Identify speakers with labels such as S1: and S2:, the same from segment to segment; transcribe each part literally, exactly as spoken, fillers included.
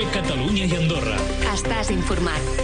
S1: Catalunya i Andorra.
S2: Estàs informat.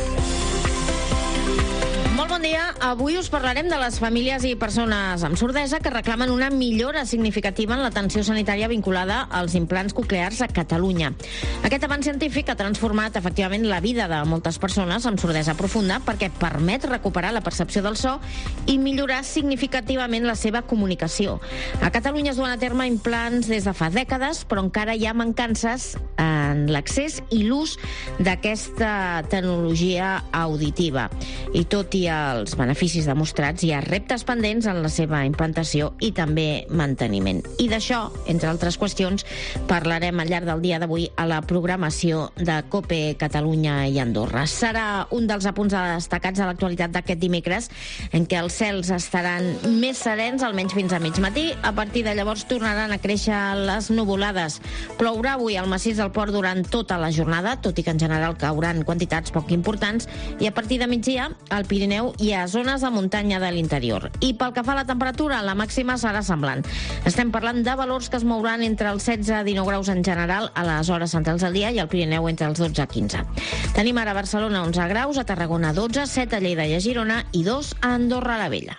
S3: Molt bon dia. Avui us parlarem de les famílies i persones amb sordesa que reclamen una millora significativa en l'atenció sanitària vinculada als implants coclears a Catalunya. Aquest avanç científic ha transformat efectivament la vida de moltes persones amb sordesa profunda perquè permet recuperar la percepció del so i millorar significativament la seva comunicació. A Catalunya es duen a terme implants des de fa dècades, però encara hi ha mancances en l'accés i l'ús d'aquesta tecnologia auditiva. I tot i els beneficis demostrats, hi ha reptes pendents en la seva implantació i també manteniment. I d'això, entre altres qüestions, parlarem al llarg del dia d'avui a la programació de COPE Catalunya i Andorra. Serà un dels apunts destacats de l'actualitat d'aquest dimecres, en què els cels estaran més serens, almenys fins a mig matí. A partir de llavors tornaran a créixer les nuvolades. Plourà avui al massís del Port durant tota la jornada, tot i que en general cauran quantitats poc importants, i a partir de migdia, al Pirineu hi ha zones de muntanya de l'interior. I pel que fa a la temperatura, la màxima serà semblant. Estem parlant de valors que es mouran entre els setze i dinou graus en general a les hores centrals del dia i al Pirineu entre els dotze i quinze. Tenim ara a Barcelona onze graus, a Tarragona dotze, set a Lleida i a Girona i dos a Andorra la Vella.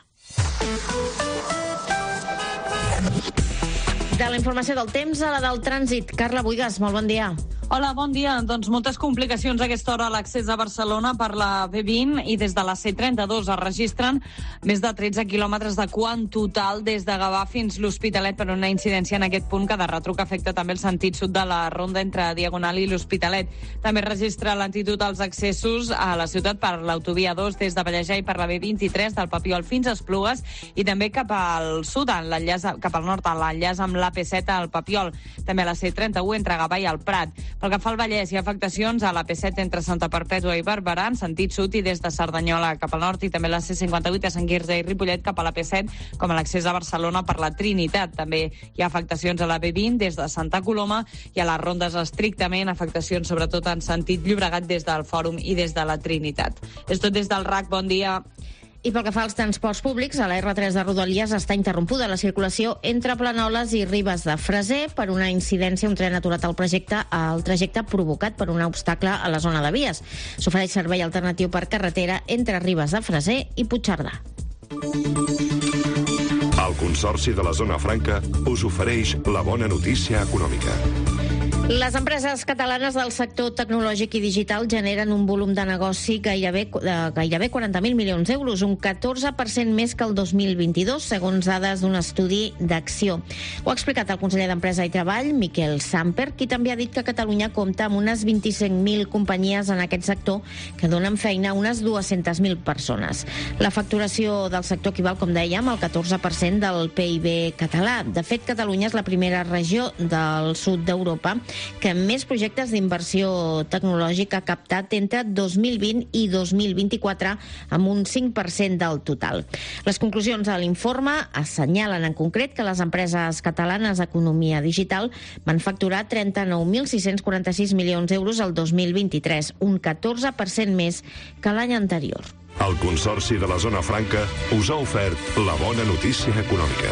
S3: De la informació del temps a la del trànsit. Carla Buigas, molt bon dia.
S4: Hola, bon dia. Doncs moltes complicacions a aquesta hora a l'accés a Barcelona per la B vint i des de la C trenta-dos es registren més de tretze quilòmetres de cua en total des de Gavà fins l'Hospitalet per una incidència en aquest punt que de retruc afecta també el sentit sud de la ronda entre Diagonal i l'Hospitalet. També registra lentitud als accessos a la ciutat per l'autovia dos des de Pallejà i per la B vint-i-tres del Papiol fins a Esplugues i també cap al sud, en l'enllaç cap al nord, en l'enllaç amb l'A P set al Papiol. També a la C trenta-u entre Gavà i el Prat. Pel que fa al Vallès, hi ha afectacions a l'A P set entre Santa Perpètua i Barberà, en sentit sud i des de Cerdanyola cap al nord, i també la C cinquanta-vuit a Sant Quirze i Ripollet cap a l'A P set, com a l'accés a Barcelona per la Trinitat. També hi ha afectacions a la B vint des de Santa Coloma i a les rondes estrictament, afectacions sobretot en sentit Llobregat des del Fòrum i des de la Trinitat. És tot des del R A C, bon dia.
S3: I pel que fa als transports públics, a la R tres de Rodalies està interrompuda la circulació entre Planoles i Ribes de Freser per una incidència, un tren aturat al projecte, al trajecte provocat per un obstacle a la zona de vies. S'ofereix servei alternatiu per carretera entre Ribes de Freser i Puigcerdà.
S5: El Consorci de la Zona Franca us ofereix la bona notícia econòmica.
S3: Les empreses catalanes del sector tecnològic i digital generen un volum de negoci gairebé, de gairebé quaranta mil milions d'euros, un catorze per cent més que el dos mil vint-i-dos, segons dades d'un estudi d'Acció. Ho ha explicat el conseller d'Empresa i Treball, Miquel Samper, qui també ha dit que Catalunya compta amb unes vint-i-cinc mil companyies en aquest sector que donen feina a unes dues-centes mil persones. La facturació del sector equival, com dèiem, al catorze per cent del P I B català. De fet, Catalunya és la primera regió del sud d'Europa que més projectes d'inversió tecnològica ha captat entre dos mil vint i dos mil vint-i-quatre amb un cinc per cent del total. Les conclusions de l'informe assenyalen en concret que les empreses catalanes d'economia digital van facturar trenta-nou mil sis-cents quaranta-sis milions d'euros el dos mil vint-i-tres, un catorze per cent més que l'any anterior.
S5: El Consorci de la Zona Franca us ha ofert la bona notícia econòmica.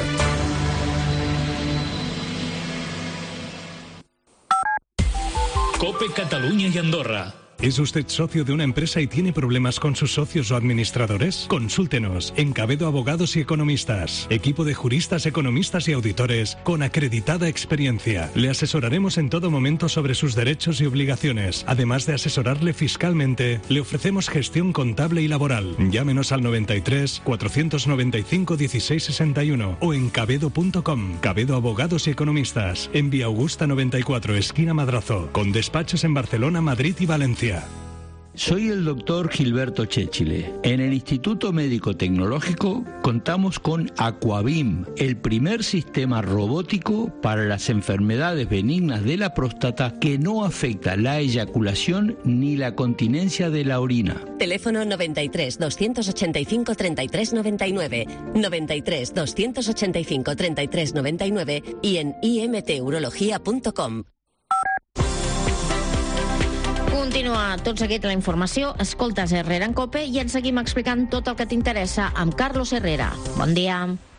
S1: COPE Catalunya y Andorra.
S6: ¿Es usted socio de una empresa y tiene problemas con sus socios o administradores? Consúltenos en Cabedo Abogados y Economistas. Equipo de juristas, economistas y auditores con acreditada experiencia. Le asesoraremos en todo momento sobre sus derechos y obligaciones. Además de asesorarle fiscalmente, le ofrecemos gestión contable y laboral. Llámenos al noventa y tres, cuatrocientos noventa y cinco, dieciséis sesenta y uno o en cabedo punto com. Cabedo Abogados y Economistas. En Vía Augusta noventa y cuatro, esquina Madrazo. Con despachos en Barcelona, Madrid y Valencia.
S7: Soy el doctor Gilberto Chéchile. En el Instituto Médico Tecnológico contamos con Aquabim, el primer sistema robótico para las enfermedades benignas de la próstata que no afecta la eyaculación ni la continencia de la orina.
S2: Teléfono noventa y tres, doscientos ochenta y cinco, treinta y tres noventa y nueve, noventa y tres, doscientos ochenta y cinco, treinta y tres noventa y nueve y en i m t urologia punto com.
S3: Continua tot seguit la informació, escoltes Herrera en COPE i ens seguim explicant tot el que t'interessa amb Carlos Herrera. Bon dia.